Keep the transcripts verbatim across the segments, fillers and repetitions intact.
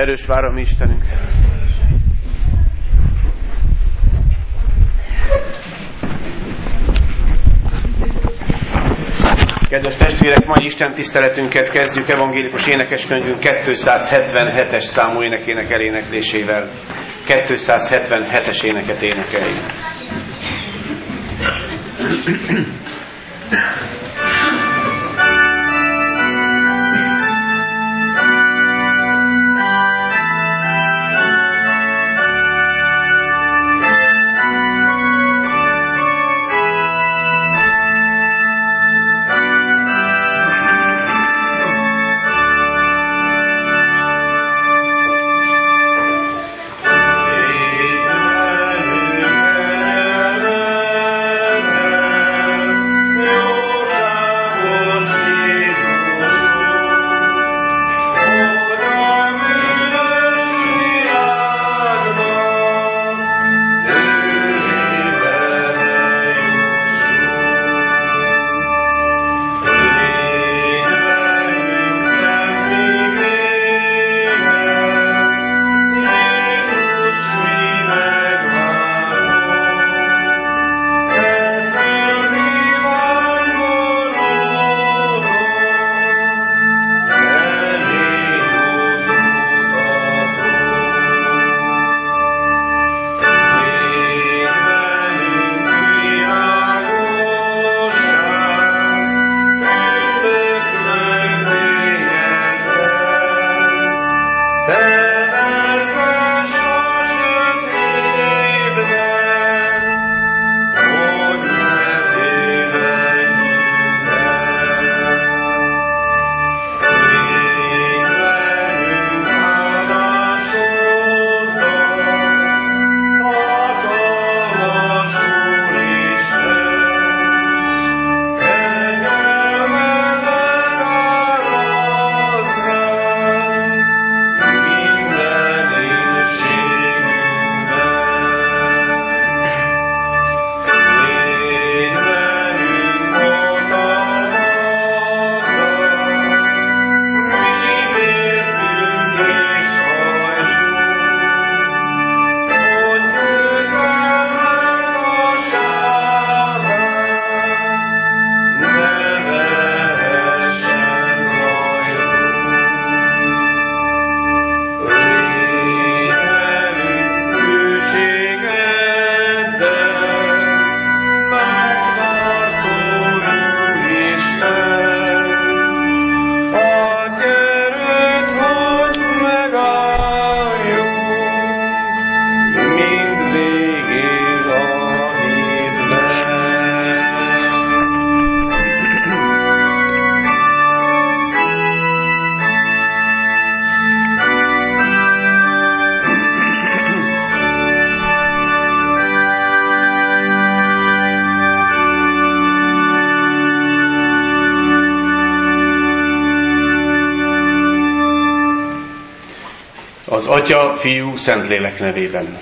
erős vár a mi Istenünk. Kedves testvérek, mai Isten tiszteletünket kezdjük evangélikus énekeskönyvünk kétszázhetvenhetes számú énekének eléneklésével. kétszázhetvenhetes éneket énekeljük. Az Atya, Fiú, Szentlélek nevében.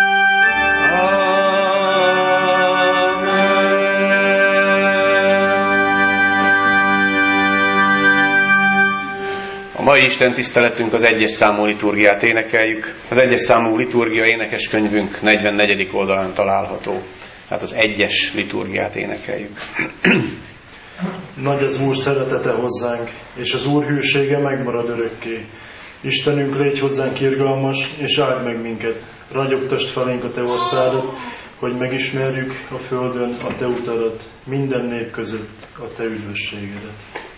A mai Isten tiszteletünk az egyes számú liturgiát énekeljük. Az egyes számú liturgia énekeskönyvünk negyvennegyedik oldalán található. Tehát az egyes liturgiát énekeljük. Nagy az Úr szeretete hozzánk, és az Úr hűsége megmarad örökké. Istenünk, légy hozzánk irgalmas, és áld meg minket. Ragyogtasd felénk a Te orcádat, hogy megismerjük a földön a Te utadat, minden nép között a Te üdvösségedet.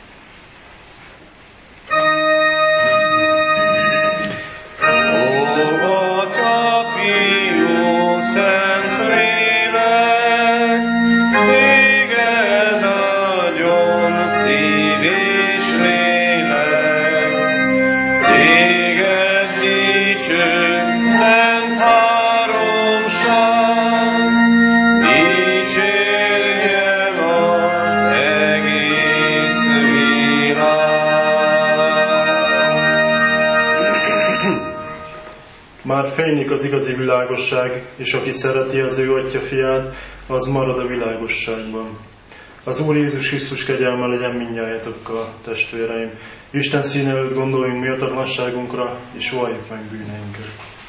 Már fénylik az igazi világosság, és aki szereti az ő Atya fiát, az marad a világosságban. Az Úr Jézus Krisztus kegyelme legyen mindnyájatokkal, testvéreim. Isten színe előtt gondoljunk méltatlanságunkra, és valljuk meg bűneinket.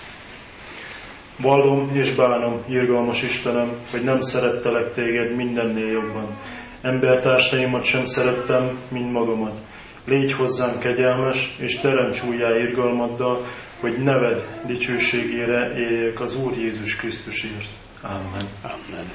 Vallom és bánom, irgalmas Istenem, hogy nem szerettelek téged mindennél jobban. Embertársaimat sem szerettem, mint magamat. Légy hozzám kegyelmes, és teremts újjá irgalmaddal, hogy neved dicsőségére éljek az Úr Jézus Krisztusért. Amen. Amen.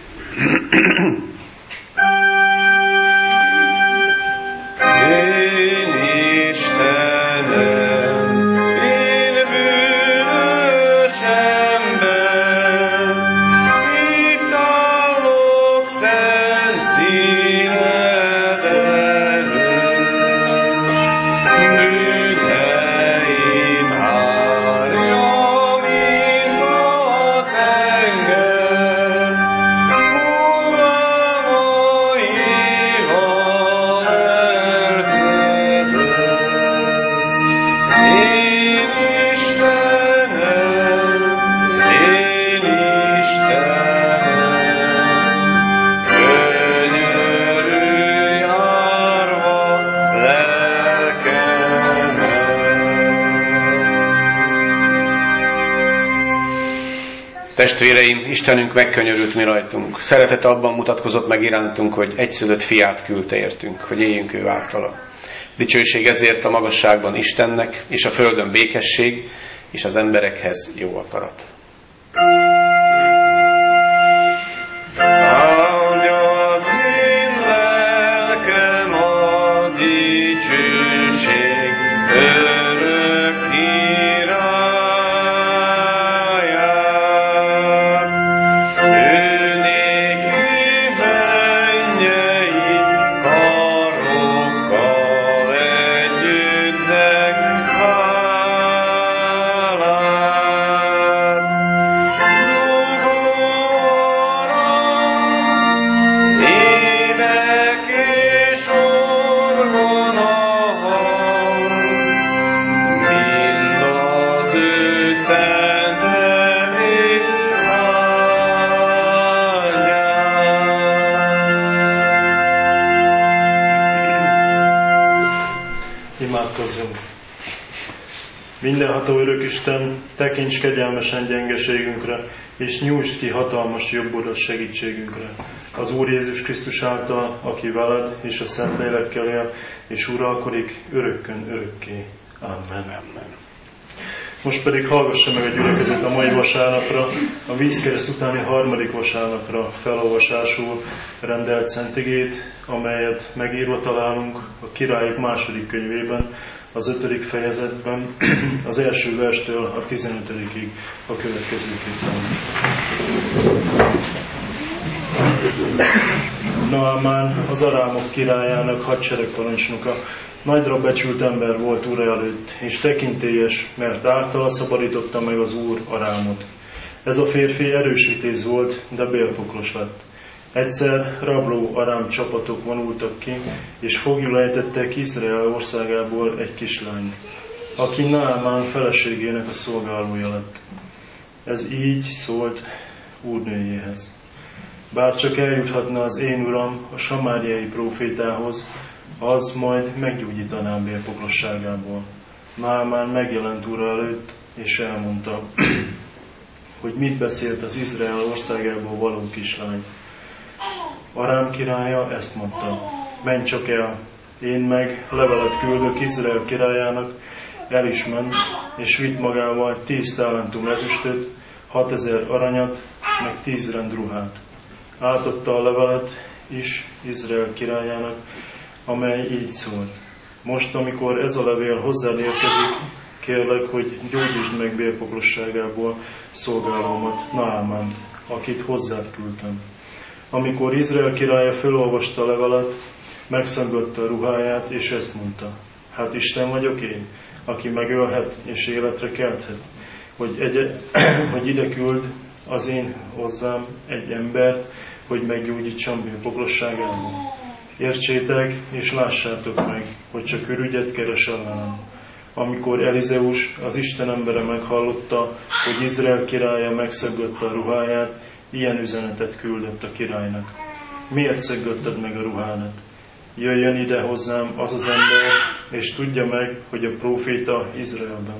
Én Istenem, én bűnös ember, itt állok szent színed előtt. Bűneim hárja, mint a tenger, hullámaival elködöm. Én Istenem, én Istenem, könyörülj járva lelkemen. Testvéreim, Istenünk megkönyörült mi rajtunk. Szeretete abban mutatkozott meg irántunk, hogy egyszülött fiát küldte értünk, hogy éljünk ő általa. Dicsőség ezért a magasságban Istennek, és a földön békesség, és az emberekhez jó akarat. Áldjad én lelkem a dicsőség örök királyát. Ő néki mennyei karokkal együtt zeghálát. Zongora, ének és orgona hang, mind az ő szent nevét áldják. Imádkozzunk! Mindenható örök Isten, tekints kegyelmesen gyengeségünkre, és nyújtsd ki hatalmas jobbodat segítségünkre. Az Úr Jézus Krisztus által, aki veled és a Szentlélekkel él, és uralkodik örökkön örökké. Amen. Amen. Most pedig hallgassa meg a gyülekezet a mai vasárnapra, a vízkereszt utáni harmadik vasárnapra felolvasásul rendelt szentigét, amelyet megírva találunk a Királyok második könyvében, az ötödik fejezetben, az első verstől a tizenötödikig a következőképpen. Naamán, az arámok királyának hadseregparancsnoka, nagyra becsült ember volt ura előtt, és tekintélyes, mert általa szabadította meg az Úr Arámot. Ez a férfi erős vitéz volt, de bélpoklos lett. Egyszer rabló arám csapatok vonultak ki, és foglyul ejtettek Izrael országából egy kislányt, aki Naamán feleségének a szolgálója lett. Ez így szólt úrnőjéhez: bár csak eljuthatna az én uram a samáriai prófétához, az majd meggyógyítaná bélpoklosságából. Naamán megjelent ura előtt, és elmondta, hogy mit beszélt az Izrael országából való kislány. Arám királya ezt mondta: menj csak el, én meg levelet küldök Izrael királyának. El is ment, és vitt magával tíz talentum ezüstöt, hatezer aranyat, meg tíz rend ruhát. Átadta a levelet is Izrael királyának, amely így szólt: most, amikor ez a levél hozzád érkezik, kérlek, hogy gyógyítsd meg bélpoklosságából szolgálómat, Naamánt, akit hozzád küldtem. Amikor Izrael királya felolvasta a levelet, megszaggatta a ruháját, és ezt mondta: hát Isten vagyok én, aki megölhet és életre kelthet, hogy, egy, hogy ide küld az én hozzám egy embert, hogy meggyógyítsam bélpoklosságából. Értsétek és lássátok meg, hogy csak ürügyet keres ellenem. Amikor Elizeus, az Isten embere meghallotta, hogy Izrael királya megszaggatta a ruháját, ilyen üzenetet küldött a királynak: miért szöggötted meg a ruhádat? Jöjjön ide hozzám az az ember, és tudja meg, hogy a próféta Izraelben.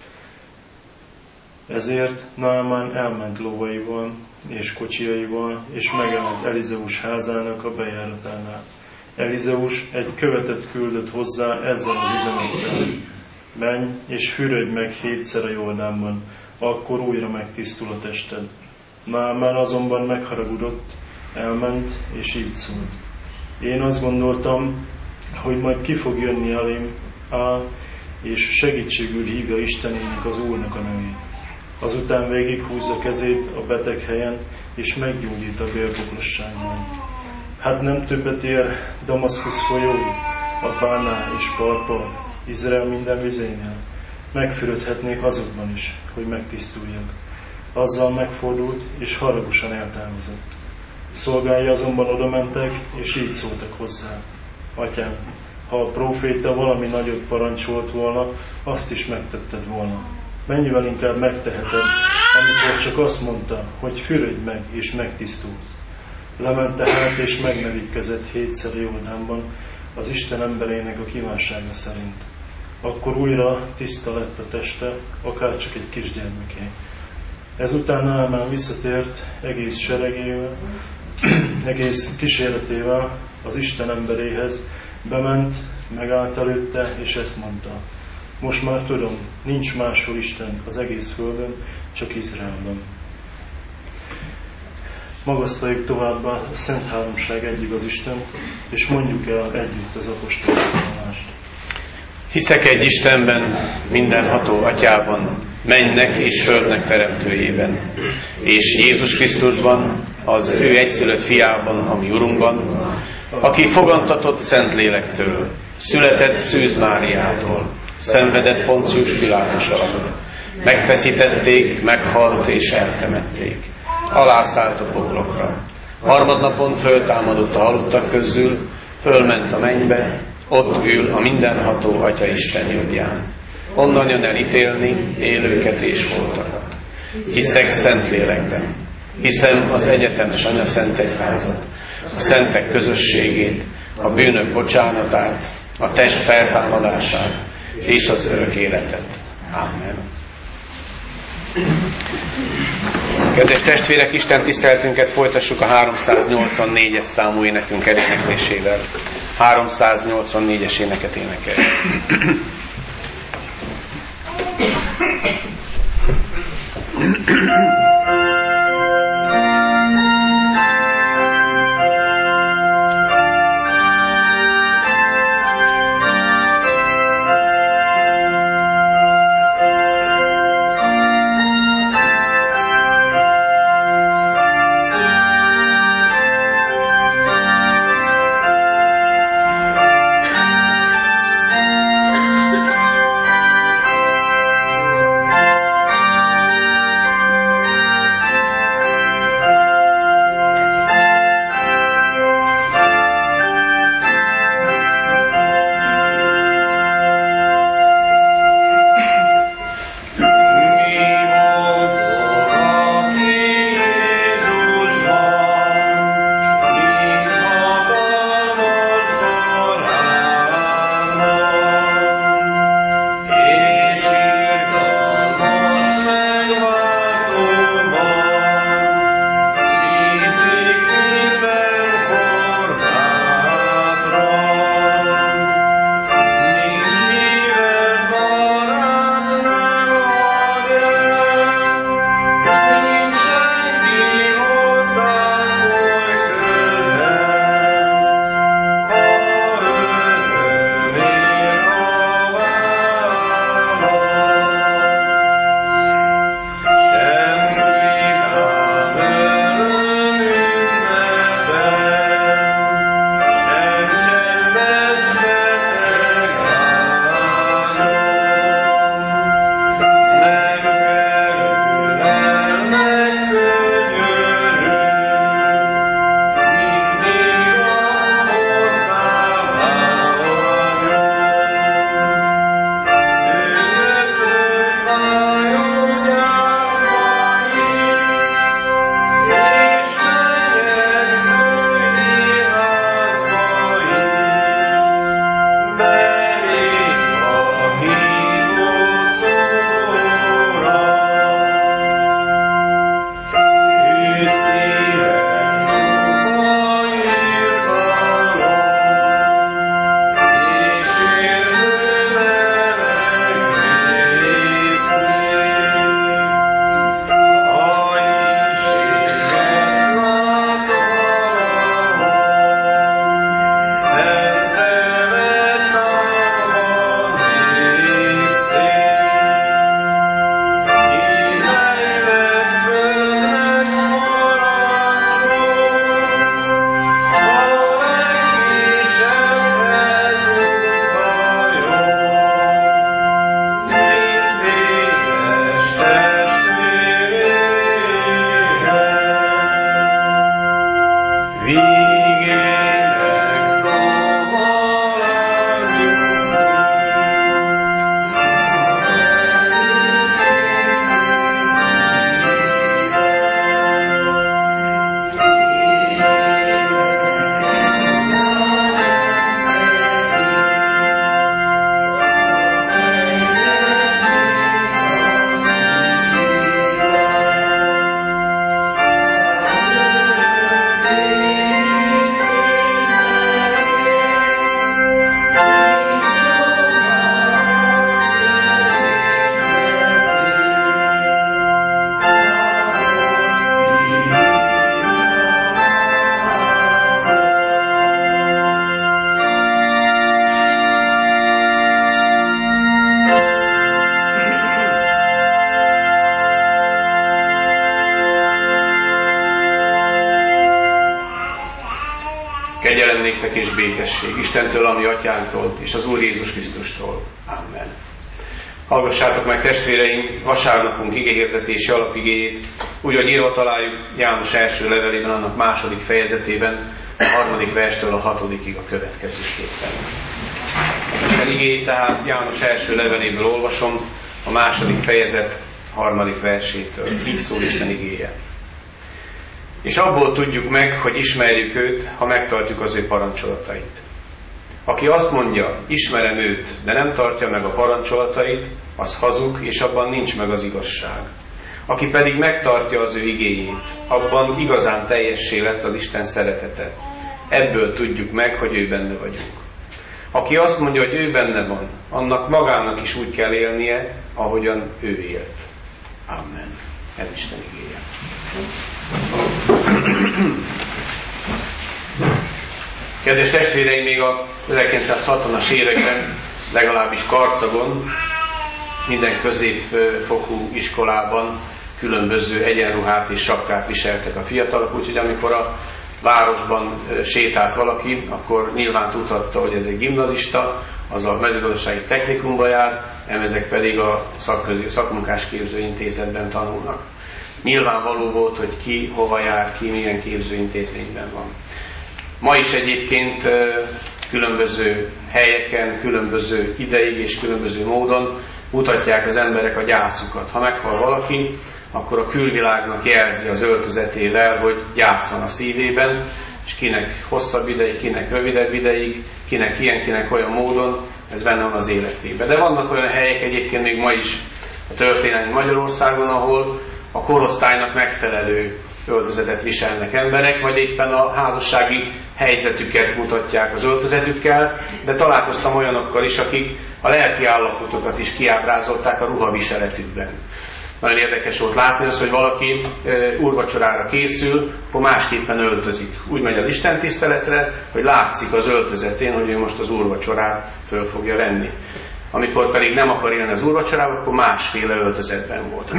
Ezért Naamán elment lovaival és kocsiaival, és megállt Elizeus házának a bejáratánál. Elizeus egy követet küldött hozzá ezzel az üzenettel: menj és fürödj meg hétszer a Jordánban, akkor újra megtisztul a tested. Naamán azonban megharagudott, elment és így szólt: én azt gondoltam, hogy majd ki fog jönni elém, áll, és segítségül hívja Istenének, az Úrnak a nevét. Azután végighúzza kezét a beteg helyen, és meggyógyít a bélpoklosságban. Hát nem többet ér Damaszkusz folyó, a Bánál és Parpar, Izrael minden vizénél. Megfürödhetnék azokban is, hogy megtisztuljak. Azzal megfordult, és haragosan eltávozott. Szolgái azonban odamentek, és így szóltak hozzá: atyám, ha a próféta valami nagyot parancsolt volna, azt is megtetted volna. Mennyivel inkább megteheted, amikor csak azt mondta, hogy fürödj meg, és megtisztulsz. Lement tehát, és megmerítkezett hétszer Jordánban az Isten emberének a kívánsága szerint. Akkor újra tiszta lett a teste, akár csak egy kisgyermeké. Ezután Naamán visszatért egész seregével, egész kíséretével az Isten emberéhez, bement, megállt előtte, és ezt mondta: most már tudom, nincs máshol Isten az egész földön, csak Izraelben. Magasztaljuk továbbá a Szent Háromság egyig az Istent, és mondjuk el együtt az apostoli vallást. Hiszek egy Istenben, mindenható Atyában, mennynek és földnek teremtőjében, és Jézus Krisztusban, az ő egyszülött fiában, a mi Urunkban, aki fogantatott Szentlélektől, született Szűz Máriától, szenvedett Poncius Pilátus alatt, megfeszítették, meghalt és eltemették, alászállt a poklokra, harmadnapon föltámadott a halottak közül, fölment a mennybe, ott ül a mindenható Atya Isten jobbján. Onnan jön el ítélni élőket és holtakat. Hiszek Szentlélekben, hiszem az egyetemes Anya Szent Egyházat, a szentek közösségét, a bűnök bocsánatát, a test feltámadását és az örök életet. Amen. Kedves testvérek, Isten tiszteletünket folytassuk a háromszáznyolcvannégyes számú énekünk eléneklésével. háromszáznyolcvannégyes éneket énekeljük. Thank you. és békesség Istentől, a mi atyánktól, és az Úr Jézus Krisztustól. Amen. Hallgassátok meg, testvéreim, vasárnapunk igehirdetési alapigéjét, úgy, hogy írva találjuk János első levelében, annak második fejezetében, a harmadik verstől a hatodikig a következőképpen. Isten igéjét tehát János első leveléből olvasom, a második fejezet harmadik versétől. Így szól Isten igéje. És abból tudjuk meg, hogy ismerjük őt, ha megtartjuk az ő parancsolatait. Aki azt mondja, ismerem őt, de nem tartja meg a parancsolatait, az hazug, és abban nincs meg az igazság. Aki pedig megtartja az ő igéjét, abban igazán teljessé lett az Isten szeretete. Ebből tudjuk meg, hogy ő benne vagyunk. Aki azt mondja, hogy ő benne van, annak magának is úgy kell élnie, ahogyan ő élt. Amen. Ez Isten igéje. Kedves testvéreim, még a ezerkilencszázhatvanas években, legalábbis Karcagon, minden középfokú iskolában különböző egyenruhát és sapkát viseltek a fiatalok, úgyhogy amikor a városban sétált valaki, akkor nyilván tudhatta, hogy ez egy gimnazista, az a mezőgazdasági technikumba jár, ezek pedig a szakközi, szakmunkásképző intézetben tanulnak. Nyilvánvaló volt, hogy ki hova jár, ki milyen képzőintézményben van. Ma is egyébként különböző helyeken, különböző ideig és különböző módon mutatják az emberek a gyászukat. Ha meghal valaki, akkor a külvilágnak jelzi az öltözetével, hogy gyász van a szívében, és kinek hosszabb ideig, kinek rövidebb ideig, kinek ilyen, kinek olyan módon, ez benne van az életében. De vannak olyan helyek egyébként még ma is a történelmi Magyarországon, ahol a korosztálynak megfelelő öltözetet viselnek emberek, vagy éppen a házassági helyzetüket mutatják az öltözetükkel, de találkoztam olyanokkal is, akik a lelki állapotokat is kiábrázolták a ruhaviseletükben. Nagyon érdekes volt látni az, hogy valaki e, úrvacsorára készül, akkor másképpen öltözik. Úgy megy az istentiszteletre, hogy látszik az öltözetén, hogy ő most az úrvacsorát föl fogja venni. Amikor pedig nem akar élni az úrvacsorába, akkor másféle öltözetben volt.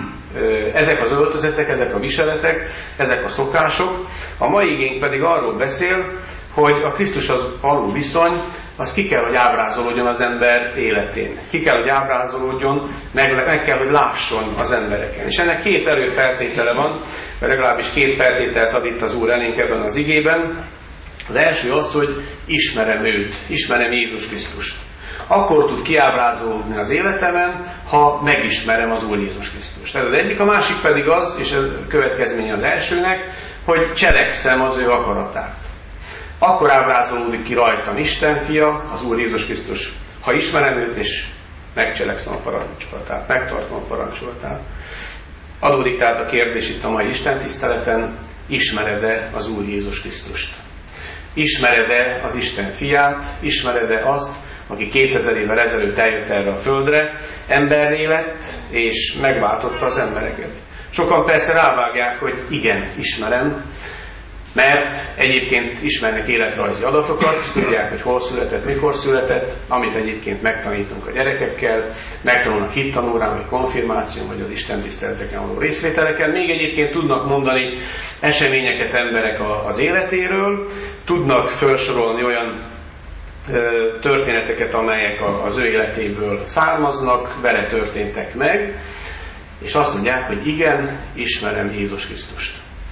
Ezek az öltözetek, ezek a viseletek, ezek a szokások. A mai igénk pedig arról beszél, hogy a Krisztushoz való viszony, az ki kell, hogy ábrázolódjon az ember életén. Ki kell, hogy ábrázolódjon, meg, meg kell, hogy lásson az embereken. És ennek két erőfeltétele van, mert legalábbis két feltételt ad itt az Úr elénk ebben az igében. Az első az, hogy ismerem őt, ismerem Jézus Krisztust. Akkor tud kiábrázolódni az életemen, ha megismerem az Úr Jézus Krisztust. Ez az egyik, a másik pedig az, és ez következménye az elsőnek, hogy cselekszem az ő akaratát. Akkor ábrázolódik ki rajtam Isten fia, az Úr Jézus Krisztus, ha ismerem őt, és megcselekszem a parancsolatát, megtartom a parancsolatát. Adódik tehát a kérdés itt a mai Isten tiszteleten, ismered-e az Úr Jézus Krisztust? Ismered-e az Isten fiát? Ismered-e azt, aki kétezer évvel ezelőtt eljött erre a földre, emberré lett, és megváltotta az embereket. Sokan persze rávágják, hogy igen, ismerem, mert egyébként ismernek életrajzi adatokat, tudják, hogy hol született, mikor született, amit egyébként megtanítunk a gyerekekkel, megtanulnak hittanórán, vagy konfirmáción, vagy az istentiszteleteken való részvételeken. Még egyébként tudnak mondani eseményeket emberek az életéről, tudnak felsorolni olyan történeteket, amelyek az ő életéből származnak, vele történtek meg, és azt mondják, hogy igen, ismerem Jézus Krisztust.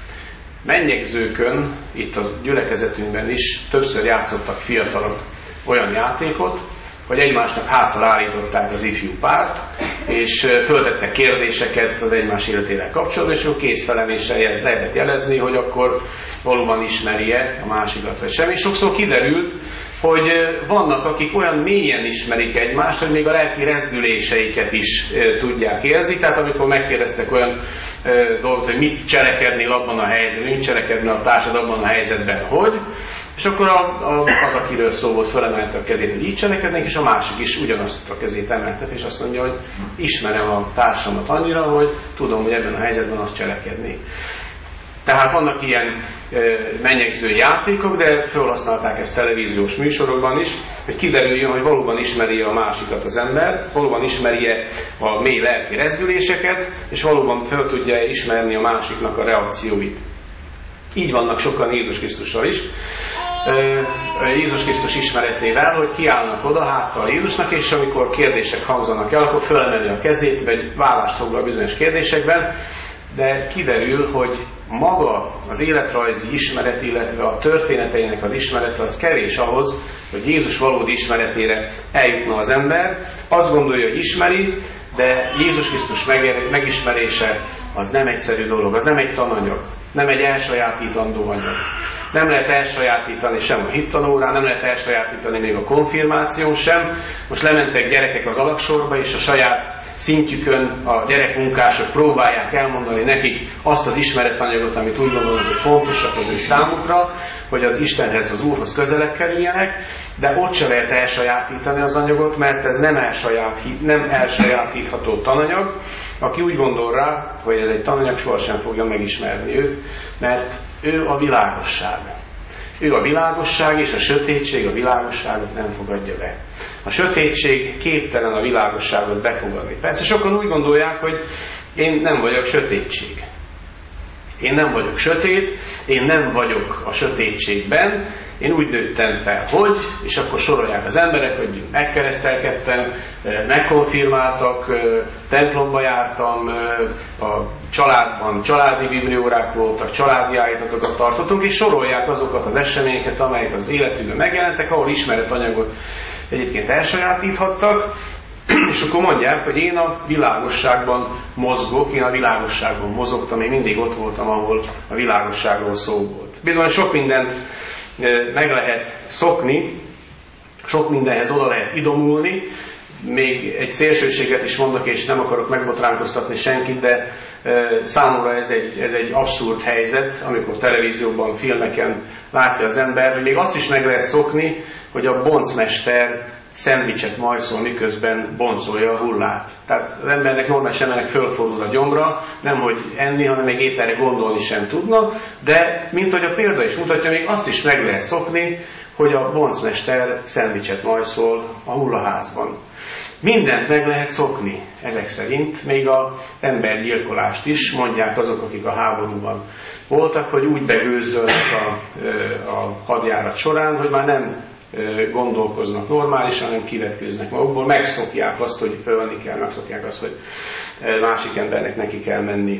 Mennyegzőkön, itt a gyülekezetünkben is többször játszottak fiatalok olyan játékot, hogy egymásnak hátra állították az ifjú párt, és föltettek kérdéseket az egymás életével kapcsolatban, és akkor kézfelemésre lehetett jelezni, hogy akkor valóban ismeri-e a másikat, vagy sem. És sokszor kiderült, hogy vannak, akik olyan mélyen ismerik egymást, hogy még a lelki rezdüléseiket is tudják érzni. Tehát amikor megkérdeztek olyan dolgot, hogy mit cselekednél abban a helyzetben, mit cselekedne a társad abban a helyzetben, hogy, és akkor a, a, az, akiről szó volt, fölemelte a kezét, hogy így cselekednék, és a másik is ugyanazt a kezét emelte, és azt mondja, hogy ismerem a társamat annyira, hogy tudom, hogy ebben a helyzetben azt cselekednék. Tehát vannak ilyen e, mennyegző játékok, de felhasználták ezt televíziós műsorokban is, hogy kiderüljön, hogy valóban ismeri a másikat az ember, valóban ismeri a mély lelki rezdüléseket, és valóban fel tudja ismerni a másiknak a reakcióit. Így vannak sokan Jézus Krisztussal is. Jézus Krisztus ismeretével, hogy kiállnak oda háttal Jézusnak, és amikor kérdések hangzanak el, akkor fölemeli a kezét, vagy vállást foglal bizonyos kérdésekben, de kiderül, hogy maga az életrajzi ismeret, illetve a történeteinek az ismerete az kevés ahhoz, hogy Jézus valódi ismeretére eljutna az ember. Azt gondolja, hogy ismeri, de Jézus Krisztus megismerése az nem egyszerű dolog, az nem egy tananyag, nem egy elsajátítandó anyag. Nem lehet elsajátítani sem a hittanórán, nem lehet elsajátítani még a konfirmáción sem. Most lementek gyerekek az alagsorba, és a saját szintjükön a gyerekmunkások próbálják elmondani nekik azt az ismeretanyagot, amit úgy gondolnak, hogy fontosak az ő számukra, hogy az Istenhez, az Úrhoz közelebb kerüljenek, de ott se lehet elsajátítani az anyagot, mert ez nem, elsajátít, nem elsajátítható tananyag. Aki úgy gondol rá, hogy ez egy tananyag, sohasem fogja megismerni őt, mert ő a világosság. Ő a világosság, és a sötétség a világosságot nem fogadja be. A sötétség képtelen a világosságot befogadni. Persze sokan úgy gondolják, hogy én nem vagyok sötétség. Én nem vagyok sötét, én nem vagyok a sötétségben, én úgy nőttem fel, hogy, és akkor sorolják az emberek, hogy megkeresztelkedtem, megkonfirmáltak, templomba jártam, a családban családi bibliórák voltak, családi állítatokat tartottunk, és sorolják azokat az eseményeket, amelyek az életünkben megjelentek, ahol ismeretanyagot egyébként elsajátíthattak, és akkor mondják, hogy én a világosságban mozgok, én a világosságban mozogtam, én mindig ott voltam, ahol a világosságról szó volt. Bizony sok mindent meg lehet szokni, sok mindenhez oda lehet idomulni, még egy szélsőséget is mondok, és nem akarok megbotránkoztatni senkit, de számomra ez egy, ez egy abszurd helyzet, amikor televízióban, filmeken látja az ember, hogy még azt is meg lehet szokni, hogy a boncmester szendvicset majszol, miközben boncolja a hullát. Tehát az embernek normális embernek fölfordul a gyomra, nem hogy enni, hanem még épp erre gondolni sem tudna, de mint hogy a példa is mutatja, még azt is meg lehet szokni, hogy a boncmester szendvicset majszol a hullaházban. Mindent meg lehet szokni ezek szerint, még az embergyilkolást is, mondják azok, akik a háborúban voltak, hogy úgy begőzölnek a, a hadjárat során, hogy már nem gondolkoznak normálisan, hanem kivetkőznek magukból, megszokják azt, hogy ölni kell, megszokják azt, hogy másik embernek neki kell menni.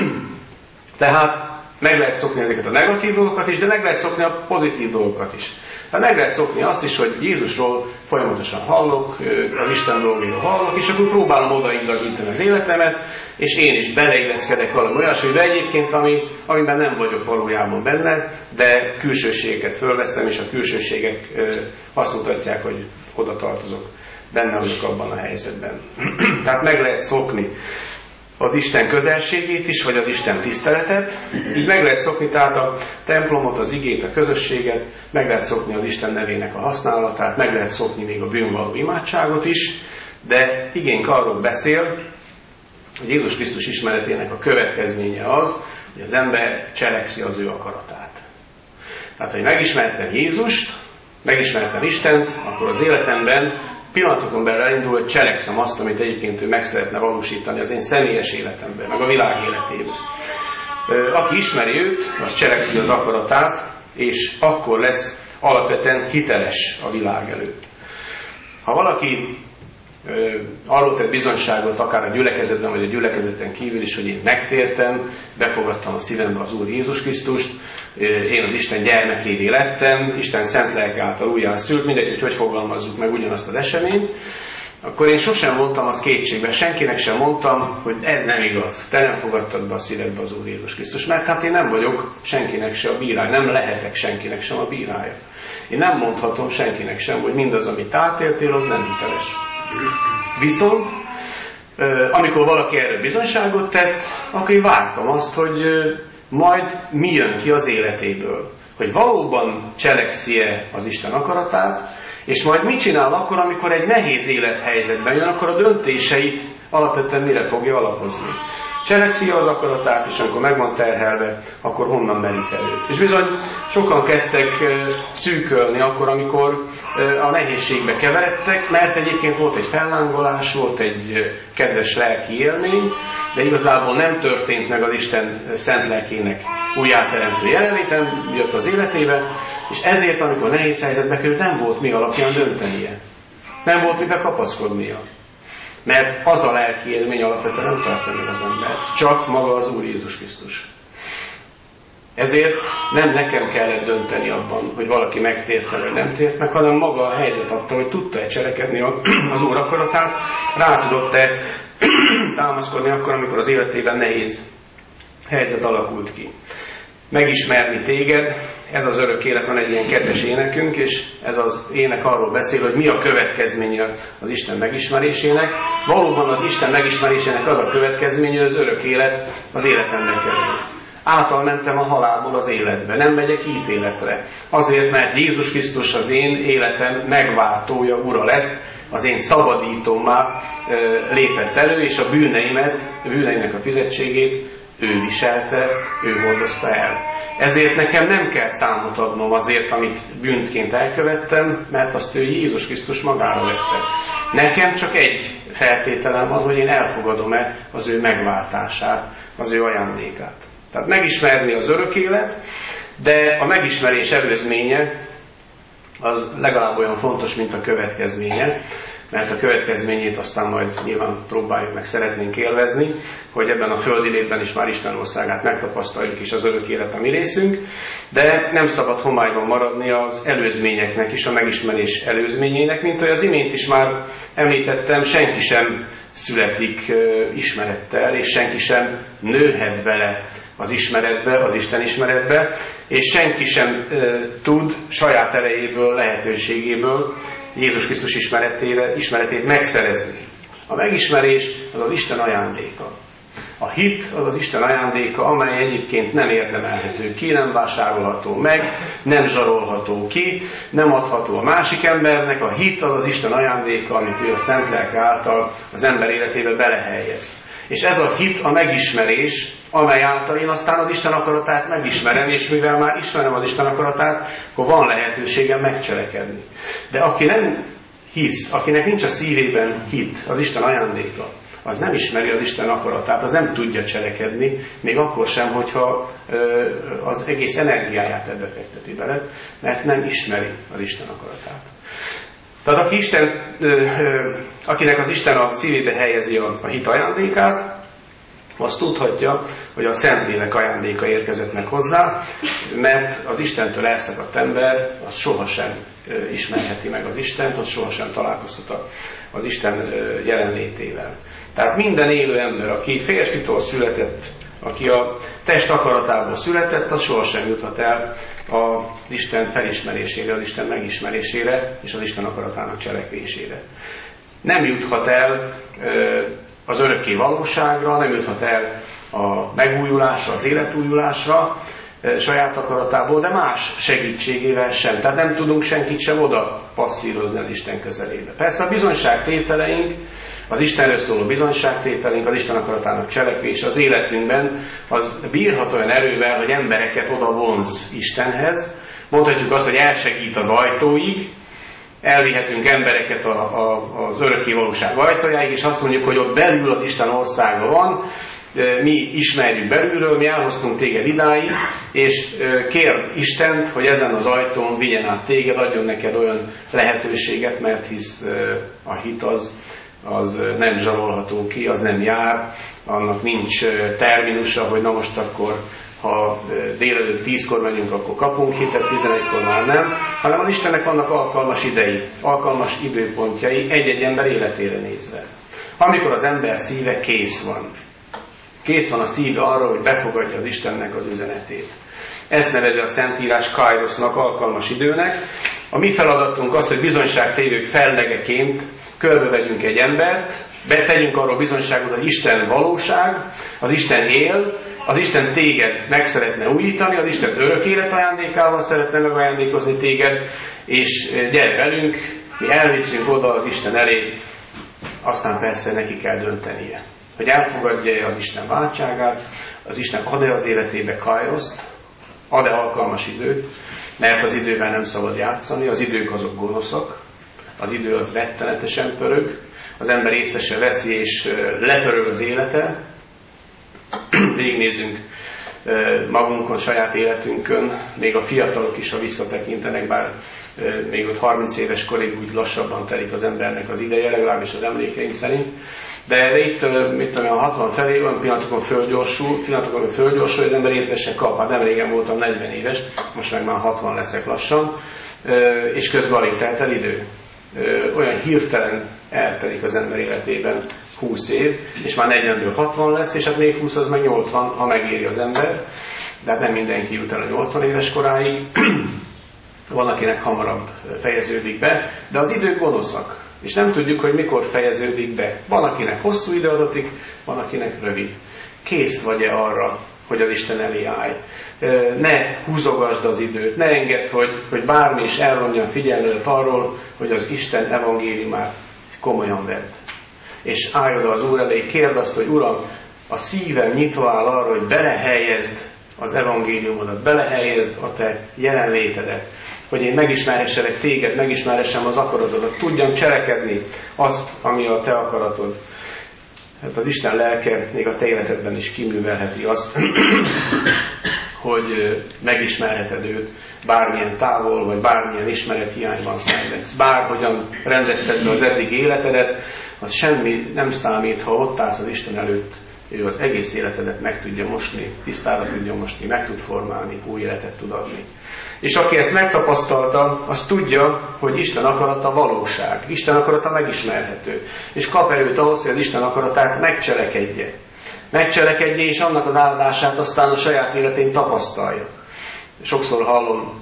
Tehát meg lehet szokni ezeket a negatív dolgokat is, de meg lehet szokni a pozitív dolgokat is. Tehát meg lehet szokni azt is, hogy Jézusról folyamatosan hallok, az Isten dolgairól hallok, és akkor próbálom odaigazítani az életemet, és én is beleilleszkedek valami olyasmibe egyébként, ami, amiben nem vagyok valójában benne, de külsőségeket fölveszem, és a külsőségek azt mutatják, hogy oda tartozok, benne vagyok abban a helyzetben. Tehát meg lehet szokni az Isten közelségét is, vagy az Isten tiszteletet. Így meg lehet szokni tehát a templomot, az igét, a közösséget, meg lehet szokni az Isten nevének a használatát, meg lehet szokni még a bűnvalló imádságot is, de igénk arról beszél, hogy Jézus Krisztus ismeretének a következménye az, hogy az ember cselekszi az ő akaratát. Tehát, hogy megismertem Jézust, megismertem Istent, akkor az életemben pillanatokon belül elindul, hogy cselekszem azt, amit egyébként ő meg szeretne valósítani az én személyes életemben, meg a világ életében. Aki ismeri őt, az cselekszi az akaratát, és akkor lesz alapvetően hiteles a világ előtt. Ha valaki ö, arról tett bizonyságot, akár a gyülekezetben, vagy a gyülekezeten kívül is, hogy én megtértem, befogadtam a szívembe az Úr Jézus Krisztust, én az Isten gyermekévé lettem, Isten szent lelke által újjá szült, mindegy, hogy hogy fogalmazzuk meg ugyanazt az eseményt, akkor én sosem mondtam azt kétségbe, senkinek sem mondtam, hogy ez nem igaz, te nem fogadtad be a szívedbe az Úr Jézus Krisztus, mert hát én nem vagyok senkinek se a bírája, nem lehetek senkinek sem a bírája. Én nem mondhatom senkinek sem, hogy mindaz, amit átéltél, az nem hiteles. Viszont, amikor valaki erről bizonyságot tett, akkor én vártam azt, hogy majd mi jön ki az életéből. Hogy valóban cselekszi-e az Isten akaratát, és majd mit csinál akkor, amikor egy nehéz élethelyzetben jön, akkor a döntéseit alapvetően mire fogja alapozni. Cselekszi az akaratát, és amikor meg van terhelve, akkor honnan merik elő. És bizony sokan kezdtek szűkölni akkor, amikor a nehézségbe keveredtek, mert egyébként volt egy fellángolás, volt egy kedves lelki élmény, de igazából nem történt meg az Isten szent lelkének újjáteremtő jelenléten, jött az életébe, és ezért, amikor nehéz helyzetbe került, nem volt mi alapján döntenie. Nem volt mibe kapaszkodnia. Mert az a lelki élmény alapvetően nem tartja meg az embert, csak maga az Úr Jézus Krisztus. Ezért nem nekem kellett dönteni abban, hogy valaki megtért vagy nem tért meg, hanem maga a helyzet adta, hogy tudta-e cselekedni az Úr akaratát, rá tudott-e támaszkodni akkor, amikor az életében nehéz helyzet alakult ki. Megismerni téged, ez az örök élet, van egy ilyen kedves énekünk, és ez az ének arról beszél, hogy mi a következménye az Isten megismerésének. Valóban az Isten megismerésének az a következménye, hogy az örök élet az életembe kerül. Által mentem a halálból az életbe, nem megyek ítéletre. Azért, mert Jézus Krisztus az én életem megváltója, ura lett, az én szabadítómmá lépett elő, és a bűneimet, a bűneimnek a fizetségét ő viselte, ő hordozta el. Ezért nekem nem kell számot adnom azért, amit bűntként elkövettem, mert azt ő Jézus Krisztus magára vette. Nekem csak egy feltételem az, hogy én elfogadom-e az ő megváltását, az ő ajándékát. Tehát megismerni az örök élet, de a megismerés előzménye az legalább olyan fontos, mint a következménye, mert a következményét aztán majd nyilván próbáljuk meg, szeretnénk élvezni, hogy ebben a földi létben is már Isten országát megtapasztaljuk, és az örök élet a mi részünk, de nem szabad homályban maradni az előzményeknek is, a megismerés előzményének, mint hogy az imént is már említettem, senki sem születik uh, ismerettel, és senki sem nőhet bele az ismeretbe, az Isten ismeretbe, és senki sem uh, tud saját erejéből, lehetőségéből Jézus Krisztus ismeretére, ismeretét megszerezni. A megismerés az az Isten ajándéka. A hit az az Isten ajándéka, amely egyébként nem érdemelhető ki, nem vásárolható meg, nem zsarolható ki, nem adható a másik embernek. A hit az az Isten ajándéka, amit ő a Szent Lelke által az ember életébe belehelyez. És ez a hit a megismerés, amely által én aztán az Isten akaratát megismerem, és mivel már ismerem az Isten akaratát, akkor van lehetőségem megcselekedni. De aki nem hisz, akinek nincs a szívében hit, az Isten ajándéka, az nem ismeri az Isten akaratát, az nem tudja cselekedni, még akkor sem, hogyha ö, az egész energiáját ebbe fekteti bele, mert nem ismeri az Isten akaratát. Tehát aki Isten, ö, ö, akinek az Isten a szívébe helyezi a, a hit ajándékát, azt tudhatja, hogy a Szentlélek ajándéka érkezett meg hozzá, mert az Istentől elszakadt ember az sohasem ismerheti meg az Istent, az sohasem találkozhat az Isten jelenlétével. Tehát minden élő ember, aki férfitől született, aki a test akaratából született, az sohasem juthat el az Isten felismerésére, az Isten megismerésére és az Isten akaratának cselekvésére. Nem juthat el az örökké valóságra, nem juthat el a megújulásra, az életújulásra saját akaratából, de más segítségével sem. Tehát nem tudunk senkit sem oda passzírozni az Isten közelébe. Persze a bizonyságtételeink, az Istenről szóló bizonyságtételeink, az Isten akaratának cselekvése az életünkben, az bírhat olyan erővel, hogy embereket oda vonz Istenhez. Mondhatjuk azt, hogy elsegít az ajtóig, elvihetünk embereket a, a, az örökké valóság ajtajáig, és azt mondjuk, hogy ott belül az Isten országa van, mi ismerjük belülről, mi elhoztunk téged idáig, és kér Istent, hogy ezen az ajtón vigyen át téged, adjon neked olyan lehetőséget, mert hisz a hit az, az nem zsarolható ki, az nem jár, annak nincs terminusa, hogy na most akkor ha délelőtt tízkor megyünk, akkor kapunk hitet, tizenegykor már nem, hanem az Istennek vannak alkalmas idei, alkalmas időpontjai egy-egy ember életére nézve. Amikor az ember szíve kész van. Kész van a szíve arra, hogy befogadja az Istennek az üzenetét. Ezt nevezi a Szentírás Kairosznak, alkalmas időnek. A mi feladatunk az, hogy bizonyságtévők fellegeként körbevegyünk egy embert, betegyünk arról bizonyságot, hogy Isten valóság, az Isten él, az Isten téged meg szeretne újítani, az Isten örök élet ajándékával szeretne megajándékozni téged, és gyere velünk, mi elviszünk oda az Isten elé, aztán persze neki kell döntenie. Hogy elfogadja az Isten váltságát, az Isten ad-e az életébe kairoszt, ad-e alkalmas időt, mert az idővel nem szabad játszani, az idők azok gonoszak, az idő az rettenetesen pörög, az ember észre se veszi, és lepörög az élete. Végignézünk magunkon, saját életünkön, még a fiatalok is, ha visszatekintenek, bár még ott harminc éves korig úgy lassabban telik az embernek az ideje, legalábbis az emlékeink szerint. De, de itt, mit tudom, a hatvan felé olyan pillanatokon fölgyorsul, pillanatokon fölgyorsul, hogy az ember észre se kap. Hát nem régen voltam negyven éves, most meg már hatvan leszek lassan, és közben alig telt el idő. Olyan hirtelen eltelik az ember életében húsz év, és már negyvenből hatvan lesz, és hát még húsz az meg nyolcvan, ha megéri az ember. De hát nem mindenki jut el a nyolcvan éves koráig. Van, akinek hamarabb fejeződik be, de az idők gonoszak. És nem tudjuk, hogy mikor fejeződik be. Van, akinek hosszú idő adatik, van, akinek rövid. Kész vagy-e arra, hogy az Isten elé állj? Ne húzogasd az időt, ne engedd, hogy, hogy bármi is elvonja a figyelmedet arról, hogy az Isten evangéliumát komolyan vedd. És állj oda az Úr elé, kérd azt, hogy Uram, a szívem nyitva áll arra, hogy belehelyezd az evangéliumodat, belehelyezd a te jelenlétedet, hogy én megismerhesselek téged, megismerhessem az akaratodat, tudjam cselekedni azt, ami a te akaratod. Hát az Isten lelke még a te életedben is kiművelheti azt, hogy megismerheted őt, bármilyen távol, vagy bármilyen ismerethiányban szenvedsz. Bárhogyan rendezted be az eddig életedet, az semmi nem számít, ha ott állsz az Isten előtt, ő az egész életedet meg tudja mosni, tisztára tudja mosni, meg tud formálni, új életet tud adni. És aki ezt megtapasztalta, az tudja, hogy Isten akarata valóság, Isten akarata megismerhető, és kap erőt ahhoz, hogy az Isten akaratát megcselekedje. Megcselekedje, és annak az áldását aztán a saját életén tapasztalja. Sokszor hallom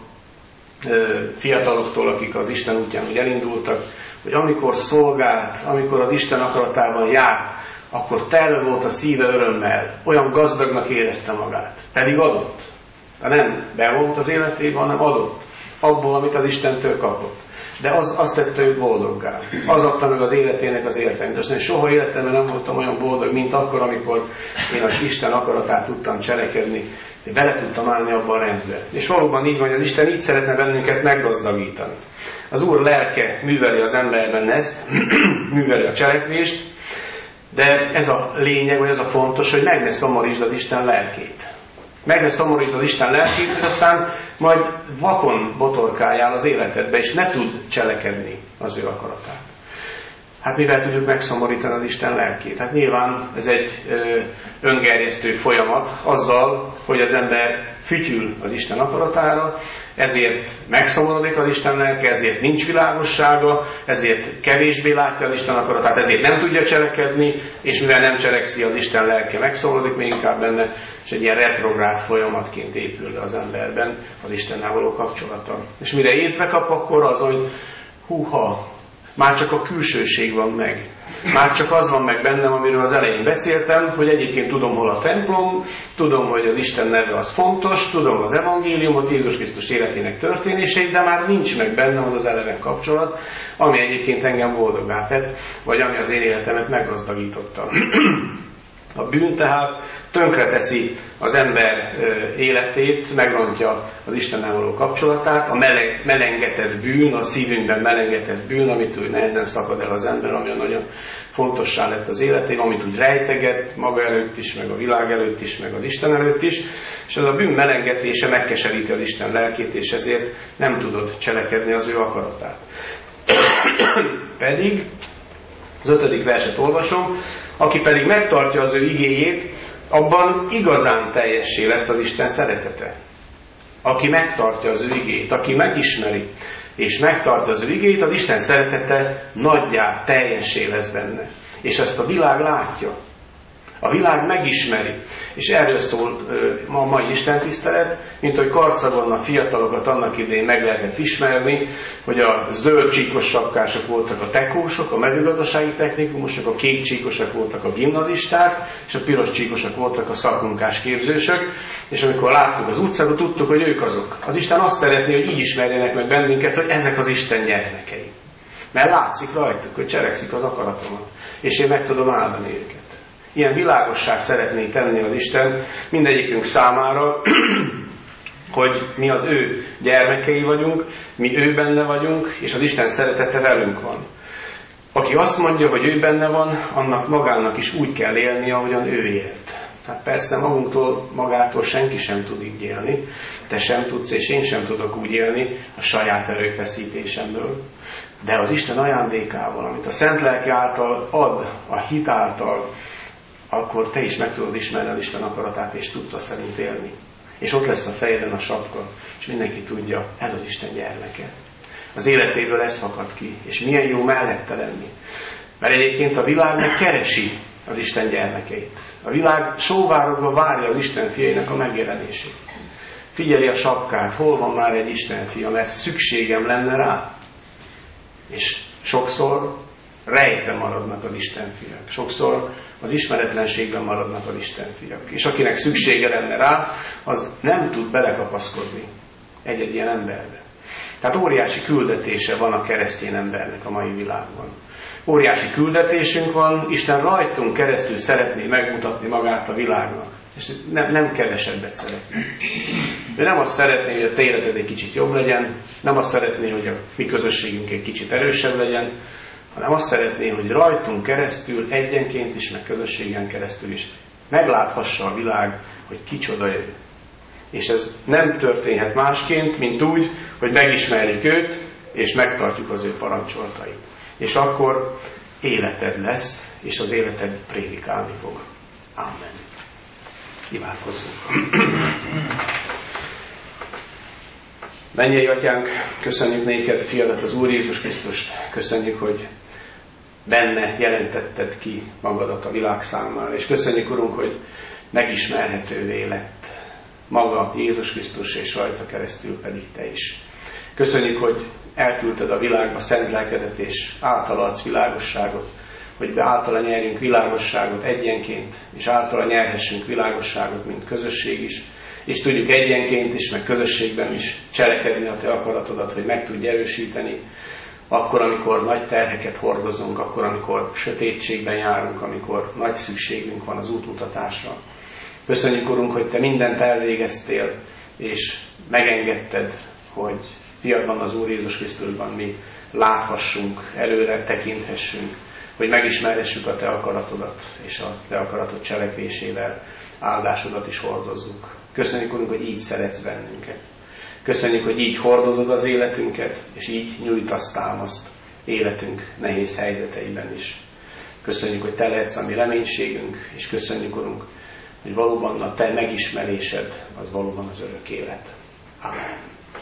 fiataloktól, akik az Isten útján úgy elindultak, hogy amikor szolgált, amikor az Isten akaratában járt, akkor telve volt a szíve örömmel, olyan gazdagnak érezte magát. Pedig adott. De nem bevont az életébe, hanem adott. Abból, amit az Istentől kapott. De az, azt tette őt boldoggá. Az adta meg az életének az értelmét. Azt mondja, soha életemben nem voltam olyan boldog, mint akkor, amikor én az Isten akaratát tudtam cselekedni. De bele tudtam állni abban a rendbe. És valóban így van, hogy az Isten így szeretne bennünket meggazdagítani. Az Úr lelke műveli az emberben ezt, műveli a cselekvést, de ez a lényeg, vagy ez a fontos, hogy meg ne szomorítsd az Isten lelkét. Meg ne szomorítsd az Isten lelkét, hogy aztán majd vakon botorkáljál az életedbe, és ne tud cselekedni az ő akaratát. Hát mivel tudjuk megszomorítani az Isten lelkét? Hát nyilván ez egy ö, öngerjesztő folyamat azzal, hogy az ember fütyül az Isten akaratára, ezért megszomorodik az Isten lelke, ezért nincs világossága, ezért kevésbé látja az Isten akaratát, ezért nem tudja cselekedni, és mivel nem cselekszi, az Isten lelke megszomorodik még inkább benne, és egy ilyen retrográd folyamatként épül le az emberben az Istennel való kapcsolata. És mire észbe kap, akkor az, hogy húha, már csak a külsőség van meg. Már csak az van meg bennem, amiről az elején beszéltem, hogy egyébként tudom, hol a templom, tudom, hogy az Isten neve az fontos, tudom az evangéliumot, Jézus Krisztus életének történéseit, de már nincs meg bennem az az eleve kapcsolat, ami egyébként engem boldoggá tett, vagy ami az én életemet meggazdagította. A bűn tehát tönkreteszi az ember életét, megrontja az Istennel való kapcsolatát, a meleg, melengetett bűn, a szívünkben melengetett bűn, amit úgy nehezen szakad el az ember, ami nagyon fontossá lett az életében, amit úgy rejteget maga előtt is, meg a világ előtt is, meg az Isten előtt is, és ez a bűn melengetése megkeseríti az Isten lelkét, és ezért nem tudod cselekedni az ő akaratát. Pedig, az ötödik verset olvasom, aki pedig megtartja az ő igéjét, abban igazán teljessé lett az Isten szeretete. Aki megtartja az ő igéjét, aki megismeri, és megtartja az ő igéjét, az Isten szeretete nagyjá, teljessé lesz benne. És ezt a világ látja. A világ megismeri. És erről szól ma a mai istentisztelet, mint hogy Karcagon a fiatalokat annak idején meg lehetett ismerni, hogy a zöld csíkos sapkások voltak a tekósok, a mezőgazdasági technikumosok, a kék csíkosak voltak a gimnazisták, és a piros csíkosak voltak a szakmunkás képzősök, és amikor láttuk az utcán, tudtuk, hogy ők azok. Az Isten azt szeretné, hogy így ismerjenek meg bennünket, hogy ezek az Isten gyermekei. Mert látszik rajtuk, hogy cselekszik az akaratomat, és én meg tudom áldani őket. Ilyen világosság szeretné tenni az Isten mindegyikünk számára, hogy mi az ő gyermekei vagyunk, mi ő benne vagyunk, és az Isten szeretete velünk van. Aki azt mondja, hogy ő benne van, annak magának is úgy kell élnie, ahogyan ő élt. Hát persze magunktól, magától senki sem tud így élni, te sem tudsz, és én sem tudok úgy élni a saját erőfeszítésemből. De az Isten ajándékával, amit a Szent Lelki által ad, a hit által, akkor te is meg tudod ismerni az Isten akaratát, és tudsz azt szerint élni. És ott lesz a fejeden a sapka, és mindenki tudja, ez az Isten gyermeke. Az életéből ez fakad ki, és milyen jó mellette lenni. Mert egyébként a világ meg keresi az Isten gyermekeit. A világ sóvárogva várja az Isten fiainak a megjelenését. Figyeli a sapkát, hol van már egy Isten fia, mert szükségem lenne rá. És sokszor rejtve maradnak az Isten fiak. Sokszor az ismeretlenségben maradnak az Isten fiak. És akinek szüksége lenne rá, az nem tud belekapaszkodni egy-egy ilyen emberbe. Tehát óriási küldetése van a keresztény embernek a mai világban. Óriási küldetésünk van, Isten rajtunk keresztül szeretné megmutatni magát a világnak. És nem, nem kevesebbet szeretné. Ő nem azt szeretné, hogy a te életed egy kicsit jobb legyen, nem azt szeretné, hogy a mi közösségünk egy kicsit erősebb legyen, hanem azt szeretné, hogy rajtunk keresztül, egyenként is, meg közösségen keresztül is megláthassa a világ, hogy kicsoda ő. És ez nem történhet másként, mint úgy, hogy megismerjük őt, és megtartjuk az ő parancsolatait. És akkor életed lesz, és az életed prédikálni fog. Amen. Imádkozzunk. Mennyei Atyánk, köszönjük néked, fiadat, az Úr Jézus Krisztust. Köszönjük, hogy benne jelentetted ki magadat a világ számára. És köszönjük, Urunk, hogy megismerhetővé lett maga Jézus Krisztus, és rajta keresztül pedig te is. Köszönjük, hogy elküldted a világba szent lelkedet, és általa adsz világosságot, hogy általa nyerjünk világosságot egyenként, és általa nyerhessünk világosságot, mint közösség is, és tudjuk egyenként is, meg közösségben is cselekedni a te akaratodat, hogy meg tudj erősíteni, akkor, amikor nagy terheket hordozunk, akkor, amikor sötétségben járunk, amikor nagy szükségünk van az útmutatásra. Köszönjük, Urunk, hogy te mindent elvégeztél, és megengedted, hogy fiadban az Úr Jézus Krisztusban mi láthassunk, előre tekinthessünk, hogy megismerhessük a te akaratodat, és a te akaratod cselekvésével áldásodat is hordozzuk. Köszönjük, Urunk, hogy így szeretsz bennünket. Köszönjük, hogy így hordozod az életünket, és így nyújtasz támaszt életünk nehéz helyzeteiben is. Köszönjük, hogy te lehetsz a mi reménységünk, és köszönjük, Urunk, hogy valóban a te megismerésed az valóban az örök élet. Amen.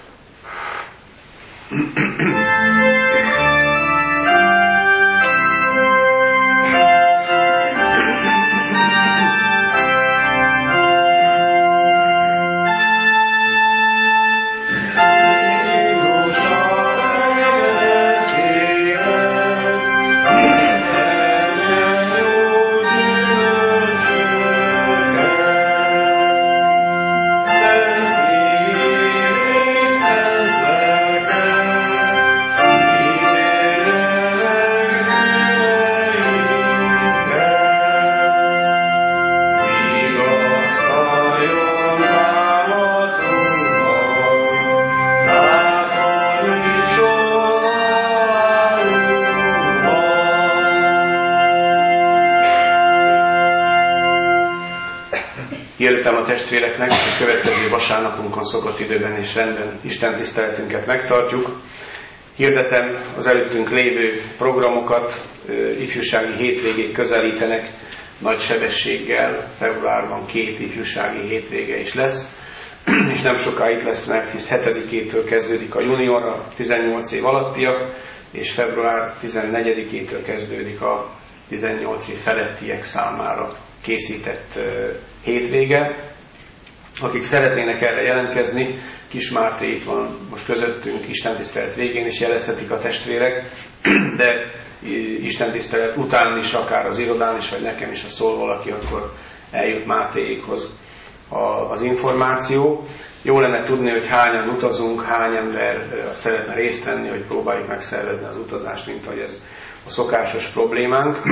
Hirdetem a testvéreknek, hogy a következő vasárnapunkon szokott időben és rendben Isten tiszteletünket megtartjuk. Hirdetem az előttünk lévő programokat, ifjúsági hétvégék közelítenek nagy sebességgel, februárban két ifjúsági hétvége is lesz, és nem soká itt lesz, mert hisz hetedikétől kezdődik a junior, a tizennyolc év alattiak, és február tizennegyedikétől kezdődik a tizennyolc év felettiek számára készített uh, hétvége. Akik szeretnének erre jelentkezni, Kis Márté itt van most közöttünk, istentisztelet végén is jelezhetik a testvérek, de istentisztelet után is, akár az irodán is, vagy nekem is, ha szól valaki, akkor eljut Mátéékhoz az információ. Jó lenne tudni, hogy hányan utazunk, hány ember szeretne részt venni, hogy próbáljuk megszervezni az utazást, mint hogy ez a szokásos problémánk.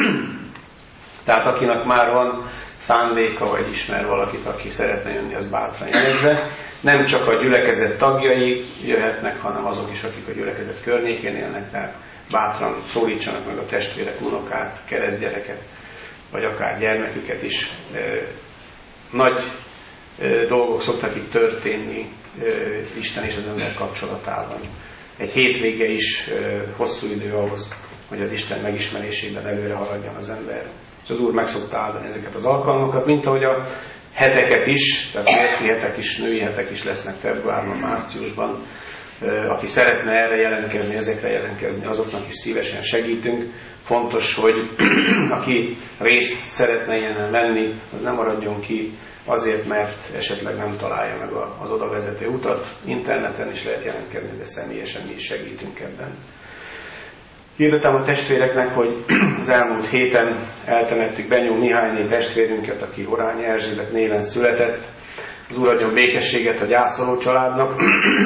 Tehát akinek már van szándéka, vagy ismer valakit, aki szeretne jönni, az bátran jelezze. Nem csak a gyülekezet tagjai jöhetnek, hanem azok is, akik a gyülekezet környékén élnek, tehát bátran szólítsanak meg a testvérek, unokát, keresztgyereket, vagy akár gyermeküket is. Nagy dolgok szoktak itt történni Isten és az ember kapcsolatában. Egy hétvége is hosszú idő ahhoz, hogy az Isten megismerésében előre haladjon az ember. És az Úr meg szokta áldani ezeket az alkalmakat, mint ahogy a heteket is, tehát férfi hetek is, női hetek is lesznek februárban, márciusban. Aki szeretne erre jelentkezni, ezekre jelentkezni, azoknak is szívesen segítünk. Fontos, hogy aki részt szeretne ilyenen venni, az nem maradjon ki azért, mert esetleg nem találja meg az oda vezető utat. Interneten is lehet jelentkezni, de személyesen mi is segítünk ebben. Hirdetem a testvéreknek, hogy az elmúlt héten eltemettük Benyó Mihályné testvérünket, aki Horányi Erzsébet néven született. Az Úr adjon békességet a gyászoló családnak,